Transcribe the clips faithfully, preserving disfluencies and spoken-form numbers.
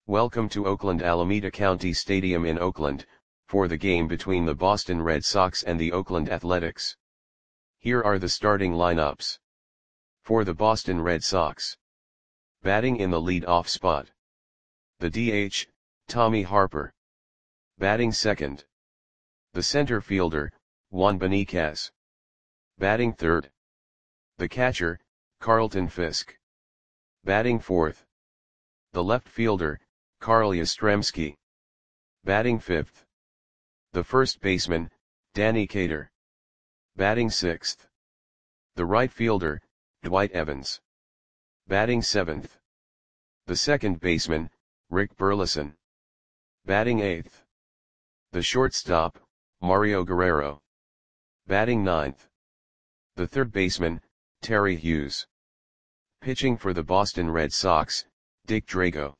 Welcome to Oakland Alameda County Stadium in Oakland, for the game between the Boston Red Sox and the Oakland Athletics. Here are the starting lineups. For the Boston Red Sox. Batting in the lead-off spot. The D H, Tommy Harper. Batting second. The center fielder, Juan Beniquez. Batting third. The catcher, Carlton Fisk. Batting fourth. The left fielder, Carl Yastrzemski. Batting fifth. The first baseman, Danny Cater. Batting sixth. The right fielder, Dwight Evans. Batting seventh. The second baseman, Rick Burleson. Batting eighth. The shortstop, Mario Guerrero. Batting ninth. The third baseman, Terry Hughes. Pitching for the Boston Red Sox, Dick Drago.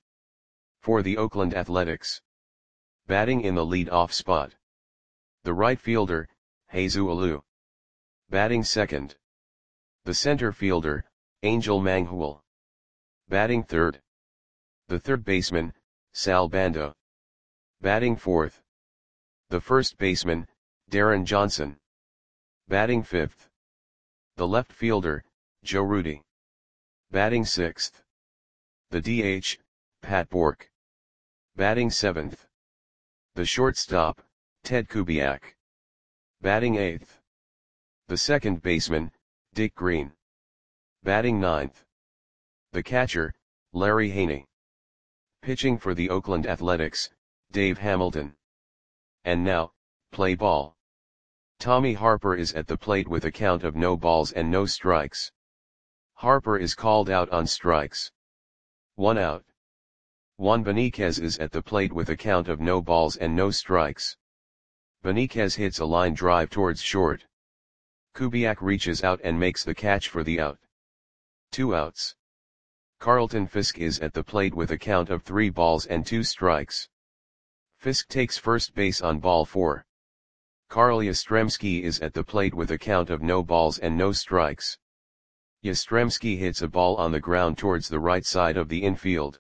For the Oakland Athletics. Batting in the lead-off spot. The right fielder, Jesus Alou. Batting second. The center fielder, Angel Manghul. Batting third. The third baseman, Sal Bando. Batting fourth. The first baseman, Darren Johnson. Batting fifth. The left fielder, Joe Rudi. Batting sixth. The D H, Pat Bork. Batting seventh. The shortstop, Ted Kubiak. Batting eighth. The second baseman, Dick Green. Batting ninth. The catcher, Larry Haney. Pitching for the Oakland Athletics, Dave Hamilton. And now, play ball. Tommy Harper is at the plate with a count of no balls and no strikes. Harper is called out on strikes. One out. Juan Beniquez is at the plate with a count of no balls and no strikes. Beniquez hits a line drive towards short. Kubiak reaches out and makes the catch for the out. Two outs. Carlton Fisk is at the plate with a count of three balls and two strikes. Fisk takes first base on ball four. Carl Yastrzemski is at the plate with a count of no balls and no strikes. Yastrzemski hits a ball on the ground towards the right side of the infield.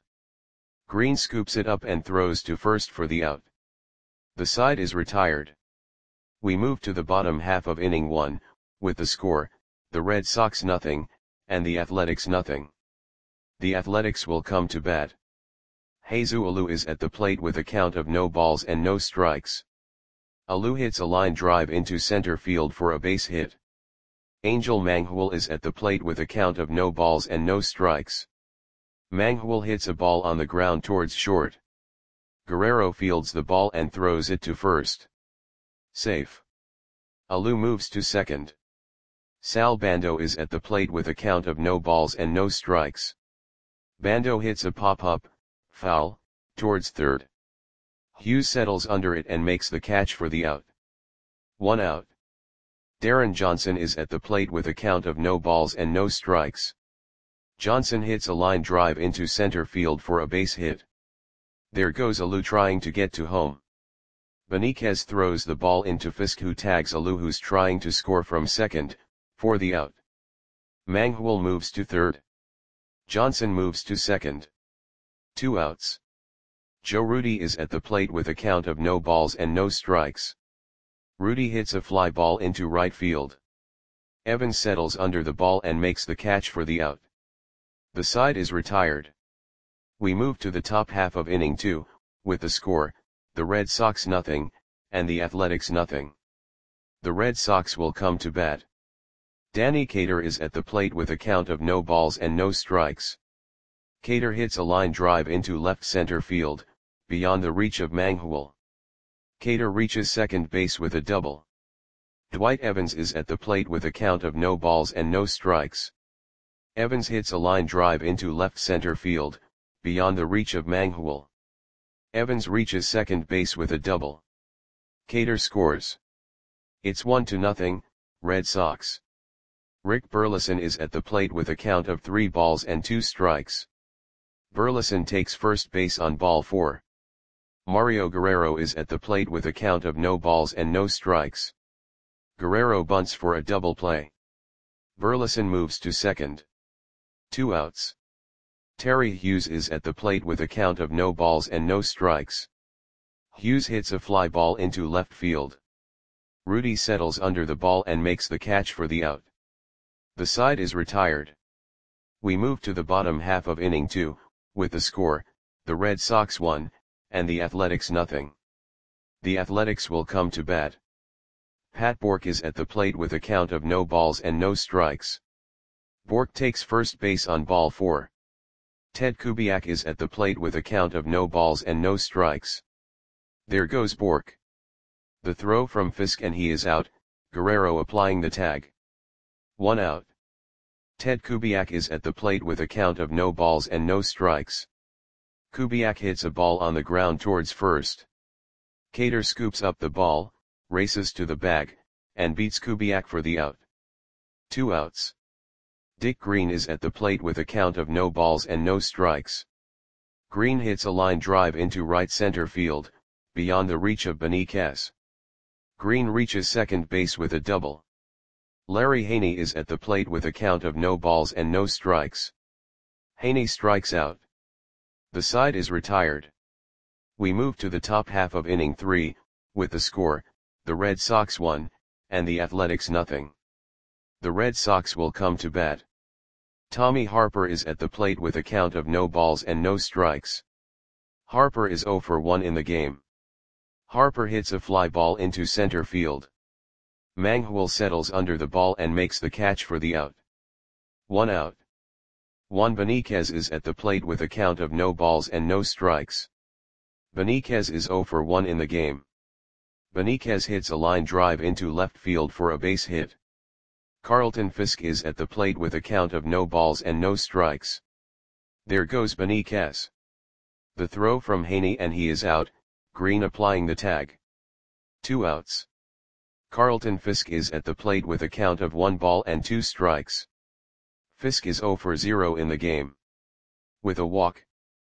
Green scoops it up and throws to first for the out. The side is retired. We move to the bottom half of inning one, with the score, the Red Sox nothing, and the Athletics nothing. The Athletics will come to bat. Jesus Alou is at the plate with a count of no balls and no strikes. Alou hits a line drive into center field for a base hit. Angel Manghul is at the plate with a count of no balls and no strikes. Manghul hits a ball on the ground towards short. Guerrero fields the ball and throws it to first. Safe. Alou moves to second. Sal Bando is at the plate with a count of no balls and no strikes. Bando hits a pop-up, foul, towards third. Hughes settles under it and makes the catch for the out. One out. Darren Johnson is at the plate with a count of no balls and no strikes. Johnson hits a line drive into center field for a base hit. There goes Alou trying to get to home. Beniquez throws the ball into Fisk, who tags Alou, who's trying to score from second, for the out. Manghul moves to third. Johnson moves to second. Two outs. Joe Rudi is at the plate with a count of no balls and no strikes. Rudi hits a fly ball into right field. Evans settles under the ball and makes the catch for the out. The side is retired. We move to the top half of inning two, with the score, the Red Sox nothing, and the Athletics nothing. The Red Sox will come to bat. Danny Cater is at the plate with a count of no balls and no strikes. Cater hits a line drive into left center field, beyond the reach of Manghul. Cater reaches second base with a double. Dwight Evans is at the plate with a count of no balls and no strikes. Evans hits a line drive into left center field, beyond the reach of Manghul. Evans reaches second base with a double. Cater scores. It's one to nothing, Red Sox. Rick Burleson is at the plate with a count of three balls and two strikes. Burleson takes first base on ball four. Mario Guerrero is at the plate with a count of no balls and no strikes. Guerrero bunts for a double play. Burleson moves to second. Two outs. Terry Hughes is at the plate with a count of no balls and no strikes. Hughes hits a fly ball into left field. Rudy settles under the ball and makes the catch for the out. The side is retired. We move to the bottom half of inning two, with the score, the Red Sox one, and the Athletics nothing. The Athletics will come to bat. Pat Bork is at the plate with a count of no balls and no strikes. Bork takes first base on ball four. Ted Kubiak is at the plate with a count of no balls and no strikes. There goes Bork. The throw from Fisk and he is out, Guerrero applying the tag. One out. Ted Kubiak is at the plate with a count of no balls and no strikes. Kubiak hits a ball on the ground towards first. Cater scoops up the ball, races to the bag, and beats Kubiak for the out. Two outs. Dick Green is at the plate with a count of no balls and no strikes. Green hits a line drive into right center field, beyond the reach of Benitez. Green reaches second base with a double. Larry Haney is at the plate with a count of no balls and no strikes. Haney strikes out. The side is retired. We move to the top half of inning three, with the score, the Red Sox one, and the Athletics nothing. The Red Sox will come to bat. Tommy Harper is at the plate with a count of no balls and no strikes. Harper is oh for one in the game. Harper hits a fly ball into center field. Manghul settles under the ball and makes the catch for the out. One out. Juan Benitez is at the plate with a count of no balls and no strikes. Benitez is oh for one in the game. Benitez hits a line drive into left field for a base hit. Carlton Fisk is at the plate with a count of no balls and no strikes. There goes Benitez. The throw from Haney and he is out, Green applying the tag. Two outs. Carlton Fisk is at the plate with a count of one ball and two strikes. Fisk is oh for zero in the game. With a walk.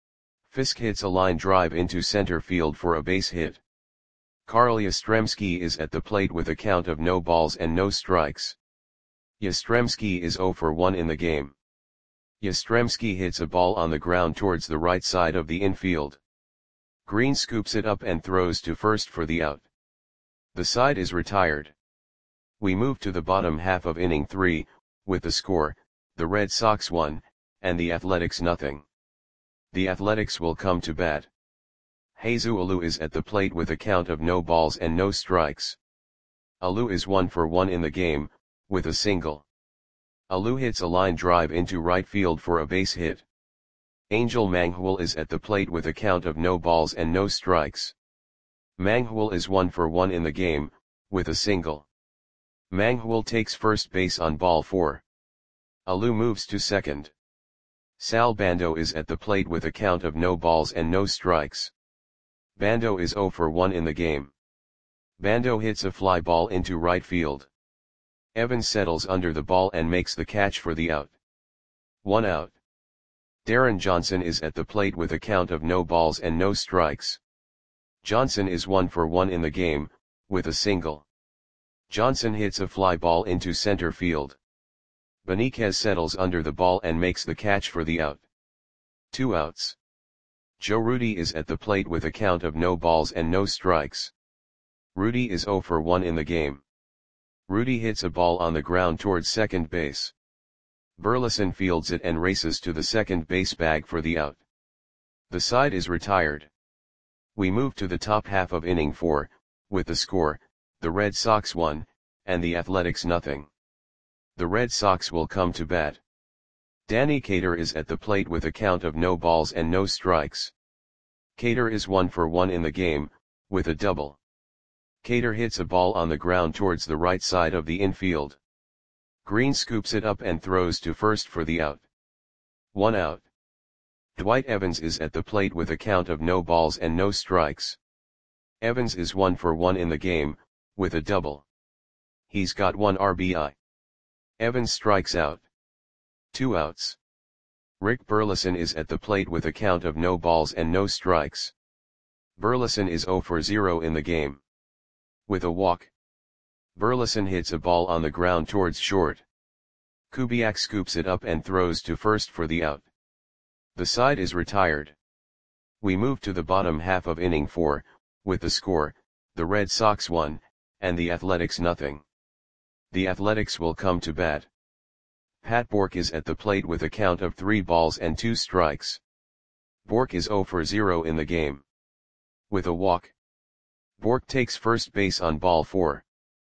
Fisk hits a line drive into center field for a base hit. Carl Yastrzemski is at the plate with a count of no balls and no strikes. Yastrzemski is oh for one in the game. Yastrzemski hits a ball on the ground towards the right side of the infield. Green scoops it up and throws to first for the out. The side is retired. We move to the bottom half of inning three, with the score, the Red Sox one, and the Athletics nothing. The Athletics will come to bat. Jesus Alou is at the plate with a count of no balls and no strikes. Alou is one for one in the game, with a single. Alou hits a line drive into right field for a base hit. Angel Manghul is at the plate with a count of no balls and no strikes. Manghul is one for one in the game, with a single. Manghul takes first base on ball four. Alou moves to second. Sal Bando is at the plate with a count of no balls and no strikes. Bando is oh for one in the game. Bando hits a fly ball into right field. Evans settles under the ball and makes the catch for the out. One out. Darren Johnson is at the plate with a count of no balls and no strikes. Johnson is one for one in the game, with a single. Johnson hits a fly ball into center field. Benitez settles under the ball and makes the catch for the out. Two outs. Joe Rudi is at the plate with a count of no balls and no strikes. Rudi is oh for one in the game. Rudi hits a ball on the ground towards second base. Burleson fields it and races to the second base bag for the out. The side is retired. We move to the top half of inning four, with the score, the Red Sox one, and the Athletics nothing. The Red Sox will come to bat. Danny Cater is at the plate with a count of no balls and no strikes. Cater is one for one in the game, with a double. Cater hits a ball on the ground towards the right side of the infield. Green scoops it up and throws to first for the out. One out. Dwight Evans is at the plate with a count of no balls and no strikes. Evans is one for one in the game, with a double. He's got one R B I. Evans strikes out. Two outs. Rick Burleson is at the plate with a count of no balls and no strikes. Burleson is oh for zero in the game. With a walk. Burleson hits a ball on the ground towards short. Kubiak scoops it up and throws to first for the out. The side is retired. We move to the bottom half of inning four, with the score, the Red Sox one, and the Athletics nothing. The Athletics will come to bat. Pat Bourque is at the plate with a count of three balls and two strikes. Bourque is zero for zero in the game. With a walk. Bourque takes first base on ball four.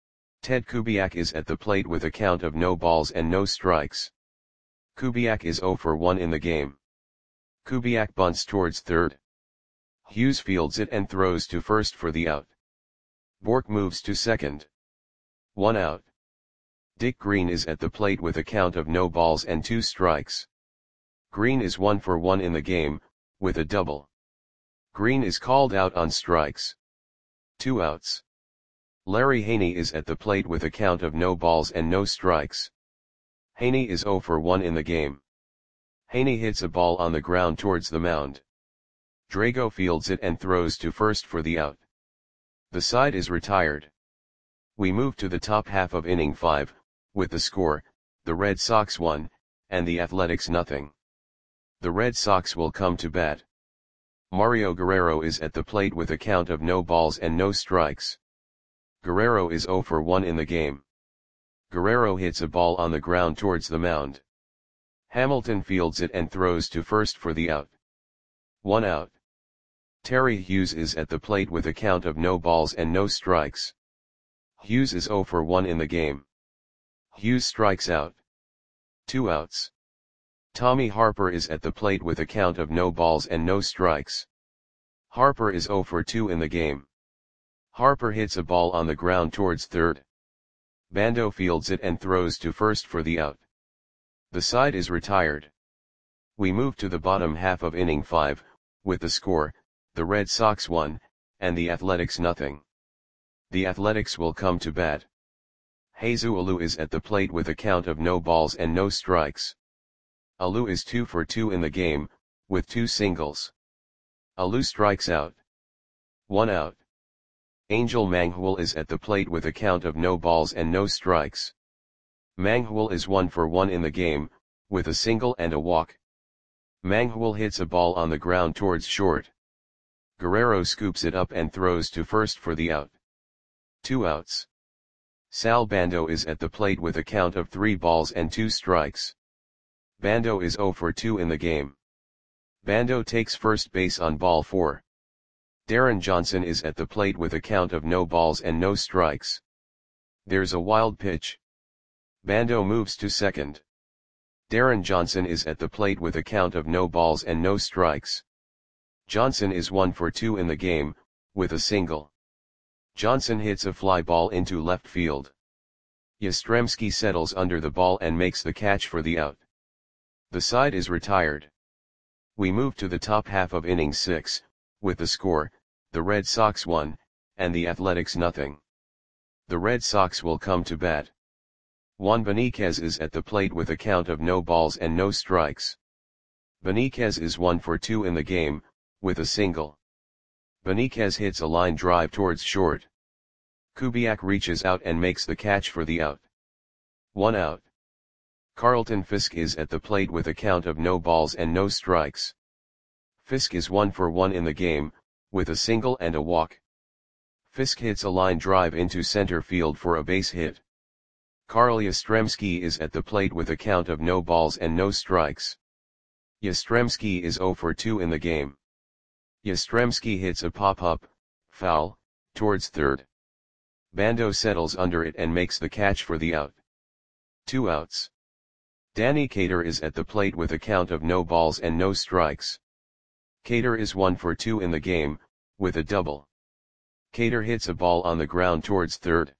Ted Kubiak is at the plate with a count of no balls and no strikes. Kubiak is zero for one in the game. Kubiak bunts towards third. Hughes fields it and throws to first for the out. Bourque moves to second. One out. Dick Green is at the plate with a count of no balls and two strikes. Green is one for one in the game, with a double. Green is called out on strikes. Two outs. Larry Haney is at the plate with a count of no balls and no strikes. Haney is zero for one in the game. Haney hits a ball on the ground towards the mound. Drago fields it and throws to first for the out. The side is retired. We move to the top half of inning five, with the score, the Red Sox one, and the Athletics nothing. The Red Sox will come to bat. Mario Guerrero is at the plate with a count of no balls and no strikes. Guerrero is zero for one in the game. Guerrero hits a ball on the ground towards the mound. Hamilton fields it and throws to first for the out. One out. Terry Hughes is at the plate with a count of no balls and no strikes. Hughes is zero for one in the game. Hughes strikes out. Two outs. Tommy Harper is at the plate with a count of no balls and no strikes. Harper is zero for two in the game. Harper hits a ball on the ground towards third. Bando fields it and throws to first for the out. The side is retired. We move to the bottom half of inning five, with the score, the Red Sox one, and the Athletics nothing. The Athletics will come to bat. Jesus Alou is at the plate with a count of no balls and no strikes. Alou is two for two in the game, with two singles. Alou strikes out. One out. Angel Manghul is at the plate with a count of no balls and no strikes. Manghul is one for one in the game, with a single and a walk. Manghul hits a ball on the ground towards short. Guerrero scoops it up and throws to first for the out. Two outs. Sal Bando is at the plate with a count of three balls and two strikes. Bando is zero for two in the game. Bando takes first base on ball four. Darren Johnson is at the plate with a count of no balls and no strikes. There's a wild pitch. Bando moves to second. Darren Johnson is at the plate with a count of no balls and no strikes. Johnson is one for two in the game, with a single. Johnson hits a fly ball into left field. Yastrzemski settles under the ball and makes the catch for the out. The side is retired. We move to the top half of inning six, with the score, the Red Sox one, and the Athletics nothing. The Red Sox will come to bat. Juan Beniquez is at the plate with a count of no balls and no strikes. Beniquez is one for two in the game, with a single. Beniquez hits a line drive towards short. Kubiak reaches out and makes the catch for the out. One out. Carlton Fisk is at the plate with a count of no balls and no strikes. Fisk is one for one in the game, with a single and a walk. Fisk hits a line drive into center field for a base hit. Carl Yastrzemski is at the plate with a count of no balls and no strikes. Yastrzemski is zero for two in the game. Yastrzemski hits a pop-up, foul, towards third. Bando settles under it and makes the catch for the out. Two outs. Danny Cater is at the plate with a count of no balls and no strikes. Cater is one for two in the game, with a double. Cater hits a ball on the ground towards third.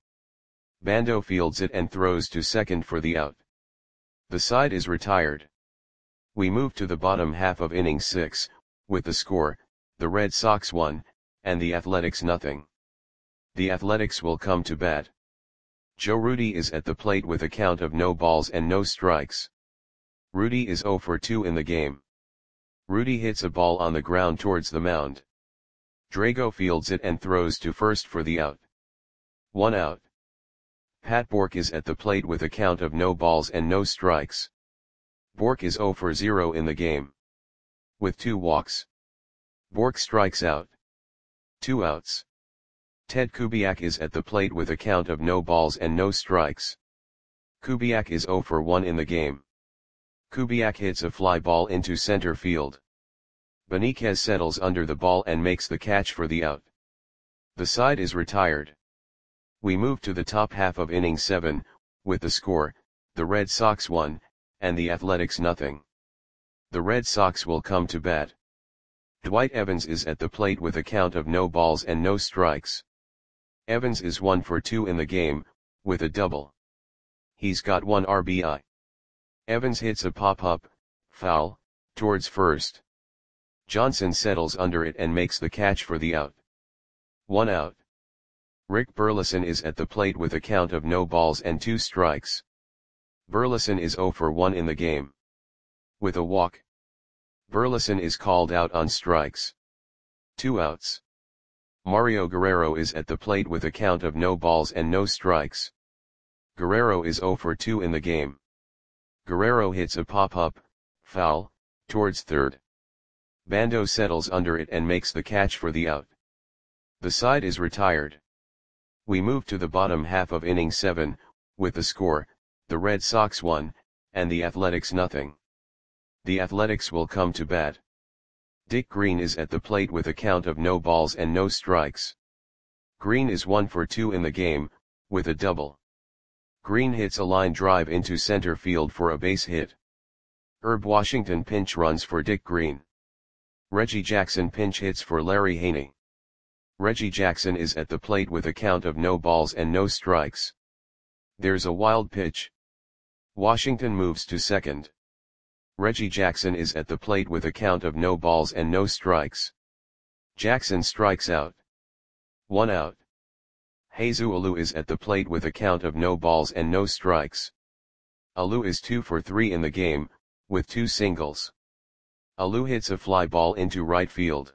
Bando fields it and throws to second for the out. The side is retired. We move to the bottom half of inning six, with the score, the Red Sox one, and the Athletics nothing. The Athletics will come to bat. Joe Rudi is at the plate with a count of no balls and no strikes. Rudi is zero for two in the game. Rudi hits a ball on the ground towards the mound. Drago fields it and throws to first for the out. One out. Pat Bourque is at the plate with a count of no balls and no strikes. Bourque is zero for zero in the game. With two walks. Bork strikes out. Two outs. Ted Kubiak is at the plate with a count of no balls and no strikes. Kubiak is zero for one in the game. Kubiak hits a fly ball into center field. Benitez settles under the ball and makes the catch for the out. The side is retired. We move to the top half of inning seven, with the score, the Red Sox one, and the Athletics nothing. The Red Sox will come to bat. Dwight Evans is at the plate with a count of no balls and no strikes. Evans is one for two in the game, with a double. He's got one R B I. Evans hits a pop-up, foul, towards first. Johnson settles under it and makes the catch for the out. One out. Rick Burleson is at the plate with a count of no balls and two strikes. Burleson is zero for one in the game. With a walk. Burleson is called out on strikes. Two outs. Mario Guerrero is at the plate with a count of no balls and no strikes. Guerrero is zero for two in the game. Guerrero hits a pop-up, foul, towards third. Bando settles under it and makes the catch for the out. The side is retired. We move to the bottom half of inning seven, with the score, the Red Sox one, and the Athletics nothing. The Athletics will come to bat. Dick Green is at the plate with a count of no balls and no strikes. Green is one for two in the game, with a double. Green hits a line drive into center field for a base hit. Herb Washington pinch runs for Dick Green. Reggie Jackson pinch hits for Larry Haney. Reggie Jackson is at the plate with a count of no balls and no strikes. There's a wild pitch. Washington moves to second. Reggie Jackson is at the plate with a count of no balls and no strikes. Jackson strikes out. One out. Jesus Alou is at the plate with a count of no balls and no strikes. Alou is two for three in the game, with two singles. Alou hits a fly ball into right field.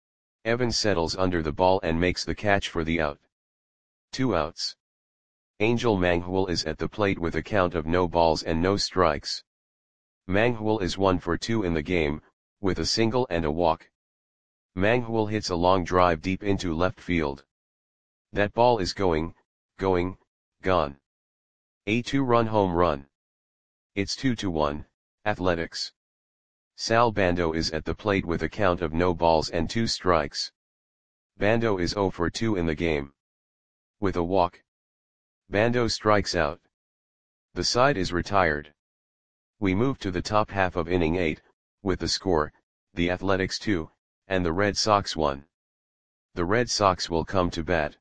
Evans settles under the ball and makes the catch for the out. Two outs. Angel Manghul is at the plate with a count of no balls and no strikes. Manghul is one for two in the game, with a single and a walk. Manghul hits a long drive deep into left field. That ball is going, going, gone. A two-run home run. It's two to one, Athletics. Sal Bando is at the plate with a count of no balls and two strikes. Bando is zero for two in the game. With a walk. Bando strikes out. The side is retired. We move to the top half of inning eight, with the score, the Athletics two, and the Red Sox one. The Red Sox will come to bat.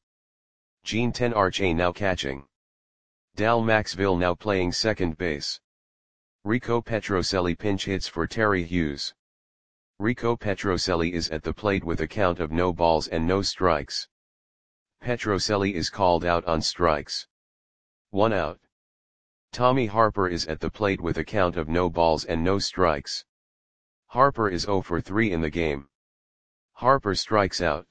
Gene Tenarche now catching. Dal Maxville now playing second base. Rico Petrocelli pinch hits for Terry Hughes. Rico Petrocelli is at the plate with a count of no balls and no strikes. Petrocelli is called out on strikes. One out. Tommy Harper is at the plate with a count of no balls and no strikes. Harper is zero for three in the game. Harper strikes out.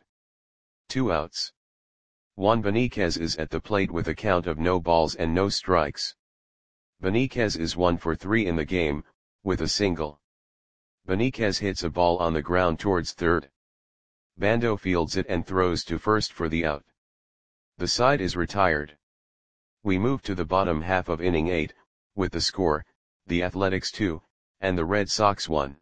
Two outs. Juan Benitez is at the plate with a count of no balls and no strikes. Benitez is one for three in the game, with a single. Benitez hits a ball on the ground towards third. Bando fields it and throws to first for the out. The side is retired. We move to the bottom half of inning eight, with the score, the Athletics two, and the Red Sox one.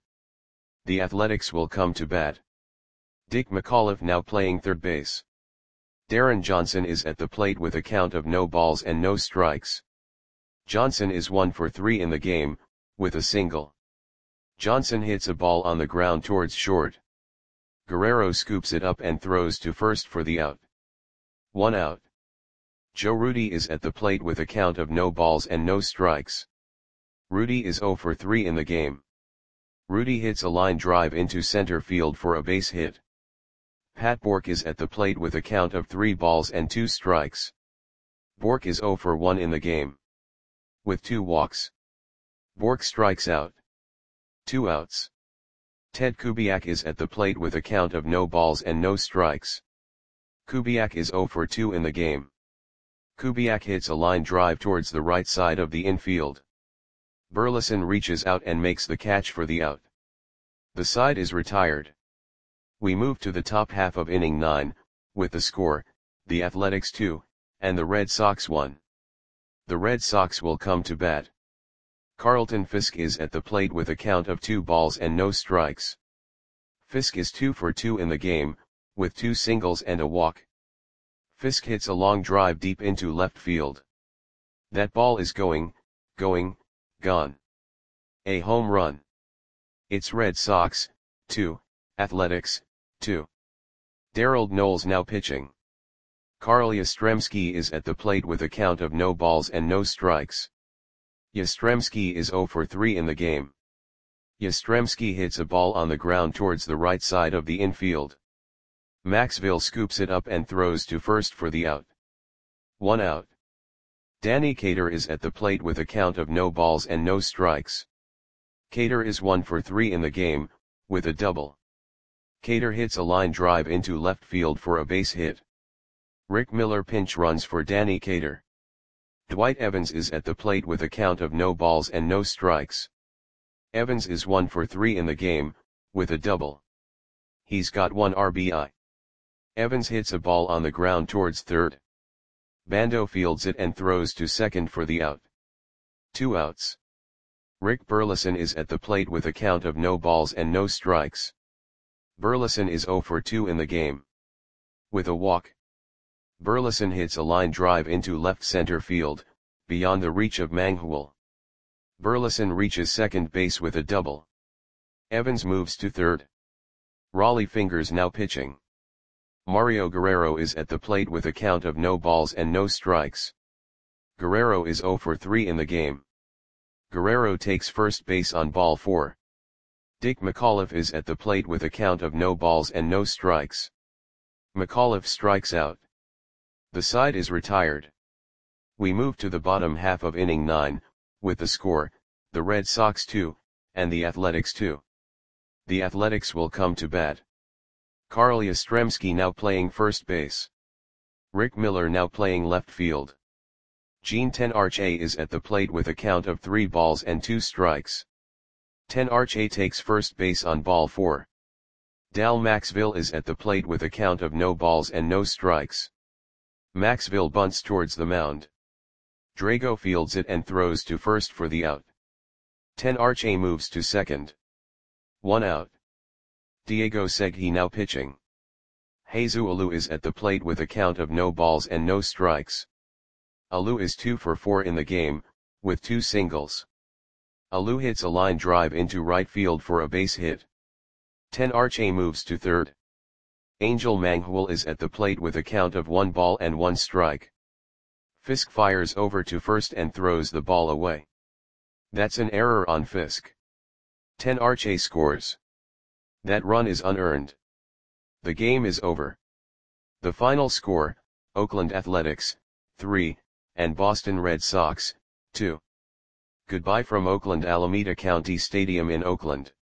The Athletics will come to bat. Dick McAuliffe now playing third base. Darren Johnson is at the plate with a count of no balls and no strikes. Johnson is one for three in the game, with a single. Johnson hits a ball on the ground towards short. Guerrero scoops it up and throws to first for the out. One out. Joe Rudi is at the plate with a count of no balls and no strikes. Rudi is zero for three in the game. Rudi hits a line drive into center field for a base hit. Pat Bork is at the plate with a count of three balls and two strikes. Bork is zero for one in the game. With two walks. Bork strikes out. Two outs. Ted Kubiak is at the plate with a count of no balls and no strikes. Kubiak is zero for two in the game. Kubiak hits a line drive towards the right side of the infield. Burleson reaches out and makes the catch for the out. The side is retired. We move to the top half of inning nine, with the score, the Athletics two, and the Red Sox one. The Red Sox will come to bat. Carlton Fisk is at the plate with a count of two balls and no strikes. Fisk is two for two in the game, with two singles and a walk. Fisk hits a long drive deep into left field. That ball is going, going, gone. A home run. It's Red Sox, two, Athletics, two. Darold Knowles now pitching. Carl Yastrzemski is at the plate with a count of no balls and no strikes. Yastrzemski is zero for three in the game. Yastrzemski hits a ball on the ground towards the right side of the infield. Maxville scoops it up and throws to first for the out. One out. Danny Cater is at the plate with a count of no balls and no strikes. Cater is one for three in the game, with a double. Cater hits a line drive into left field for a base hit. Rick Miller pinch runs for Danny Cater. Dwight Evans is at the plate with a count of no balls and no strikes. Evans is one for three in the game, with a double. He's got one R B I. Evans hits a ball on the ground towards third. Bando fields it and throws to second for the out. Two outs. Rick Burleson is at the plate with a count of no balls and no strikes. Burleson is zero for two in the game. With a walk. Burleson hits a line drive into left center field, beyond the reach of Manghul. Burleson reaches second base with a double. Evans moves to third. Raleigh Fingers now pitching. Mario Guerrero is at the plate with a count of no balls and no strikes. Guerrero is zero for three in the game. Guerrero takes first base on ball four. Dick McAuliffe is at the plate with a count of no balls and no strikes. McAuliffe strikes out. The side is retired. We move to the bottom half of inning nine, with the score, the Red Sox two, and the Athletics two. The Athletics will come to bat. Carl Yastrzemski now playing first base. Rick Miller now playing left field. Gene Tenarche is at the plate with a count of three balls and two strikes. Tenarche takes first base on ball four. Dal Maxville is at the plate with a count of no balls and no strikes. Maxville bunts towards the mound. Drago fields it and throws to first for the out. Tenarche moves to second. One out. Diego Segui now pitching. Jesus Alou is at the plate with a count of no balls and no strikes. Alou is two for four in the game, with two singles. Alou hits a line drive into right field for a base hit. Tenarche moves to third. Angel Manghul is at the plate with a count of one ball and one strike. Fisk fires over to first and throws the ball away. That's an error on Fisk. Tenarche scores. That run is unearned. The game is over. The final score, Oakland Athletics, three, and Boston Red Sox, two. Goodbye from Oakland Alameda County Stadium in Oakland.